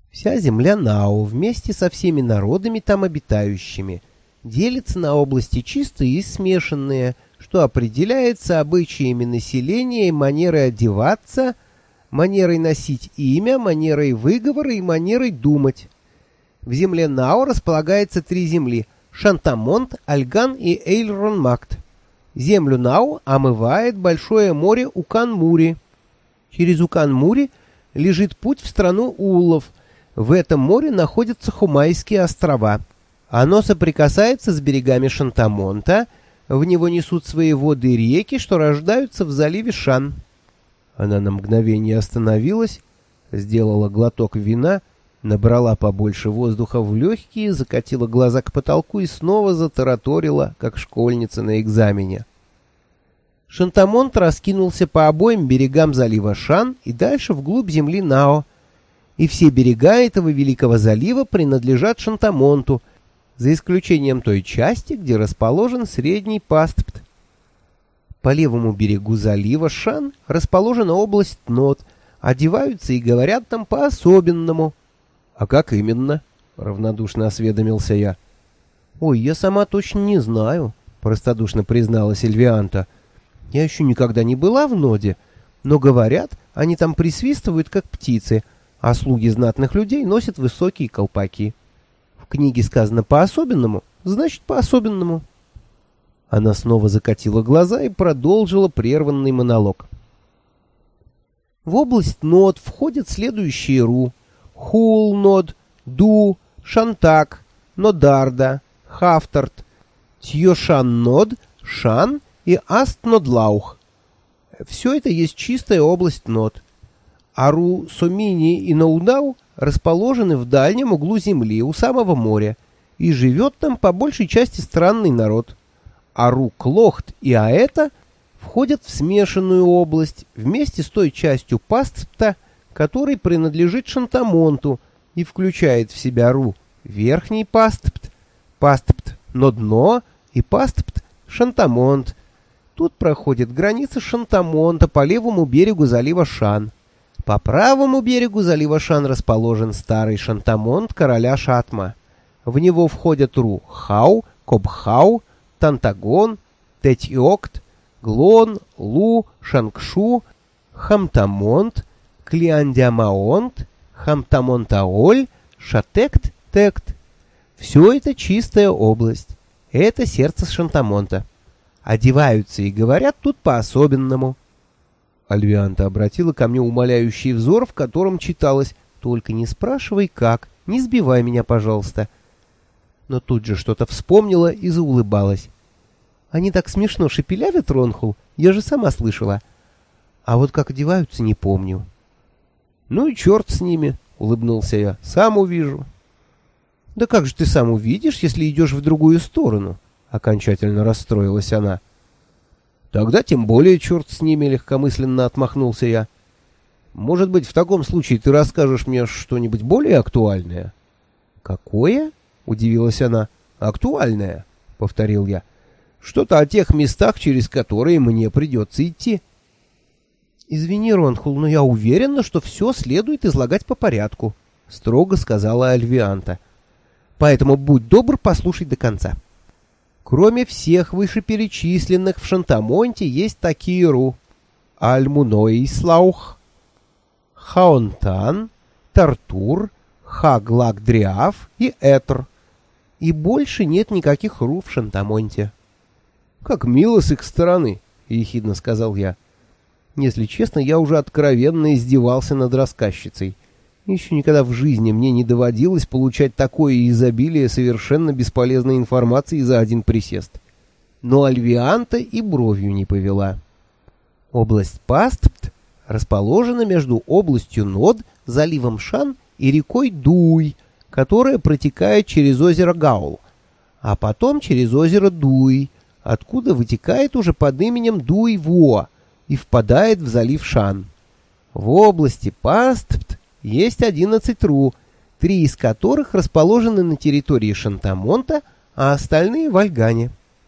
Вся земля Нао вместе со всеми народами там обитающими делится на области чистые и смешанные, что определяется обычаями населения и манерой одеваться, манерой носить имя, манерой выговора и манерой думать. В земле Нао располагается 3 земли — Шантамонт, Альган и Эйлрон-Макт. Землю Нао омывает большое море Укан-Мури. Через Укан-Мури лежит путь в страну Улов. В этом море находятся Хумайские острова. Оно соприкасается с берегами Шантамонта, в него несут свои воды реки, что рождаются в заливе Шан. Она на мгновение остановилась, сделала глоток вина, набрала побольше воздуха в легкие, закатила глаза к потолку и снова затараторила, как школьница на экзамене. Шантамонт раскинулся по обоим берегам залива Шан и дальше вглубь земли Нао. И все берега этого великого залива принадлежат Шантамонту, за исключением той части, где расположен средний пастб. По левому берегу залива Шан расположена область Нод, одеваются и говорят там по-особенному. — А как именно? — равнодушно осведомился я. — Ой, я сама точно не знаю, — простодушно призналась Эльвианта. — Я еще никогда не была в Ноде, но говорят, они там присвистывают, как птицы, а слуги знатных людей носят высокие колпаки. В книге сказано по-особенному, значит по-особенному. Она снова закатила глаза и продолжила прерванный монолог. В область Нод входят следующие ру: Хул-Нод, Ду, Шантак, Нодарда, Хафтарт, Тьошан-Нод, Шан и Аст-Нодлаух. Все это есть чистая область Нод. Ару, Сомини и Наудау расположены в дальнем углу земли, у самого моря, и живет там по большей части странный народ. Ару, Клохт и Аэта входят в смешанную область вместе с той частью пастбта, который принадлежит Шантамонту и включает в себя Ру верхний пастбт, пастбт Нодно и пастбт Шантамонт. Тут проходит граница Шантамонта по левому берегу залива Шан. По правому берегу залива Шан расположен старый Шантамонт короля Шатма. В него входят Ру Хау, Кобхау, Тантагон, Тетьокт, Глон, Лу, Шангшу, Хамтамонт, Клиандиамаонт, Хамтамонтаоль, Шатект, Тект. Все это чистая область. Это сердце Шантамонта. Одеваются и говорят тут по-особенному. Альвианта обратила ко мне умоляющий взор, в котором читалось: «Только не спрашивай как, не сбивай меня, пожалуйста». Но тут же что-то вспомнила и заулыбалась. «Они так смешно шепелявят, Ронхул, я же сама слышала. А вот как одеваются, не помню». «Ну и черт с ними», — улыбнулся я, — «сам увижу». «Да как же ты сам увидишь, если идешь в другую сторону?» — окончательно расстроилась она. «Тогда тем более черт с ними», — легкомысленно отмахнулся я. «Может быть, в таком случае ты расскажешь мне что-нибудь более актуальное?» «Какое?» — удивилась она. «Актуальное», — повторил я. «Что-то о тех местах, через которые мне придется идти». «Извини, Ронхул, но я уверена, что все следует излагать по порядку», — строго сказала Альвианта. «Поэтому будь добр, послушай до конца. Кроме всех вышеперечисленных, в Шантамонте есть такие ру: Альмуноислаух, Хаонтан, Тартур, Хаглагдриаф и Этр. И больше нет никаких ру в Шантамонте». «Как мило с их стороны», — ехидно сказал я. Если честно, я уже откровенно издевался над рассказчицей. Еще никогда в жизни мне не доводилось получать такое изобилие совершенно бесполезной информации за один присест. Но Альвианта и бровью не повела. Область Пастбт расположена между областью Нод, заливом Шан и рекой Дуй, которая протекает через озеро Гаул, а потом через озеро Дуй, откуда вытекает уже под именем Дуй-Во и впадает в залив Шан. В области Пастбт есть 11 ру, 3 из которых расположены на территории Шантамонта, а остальные в Альгане.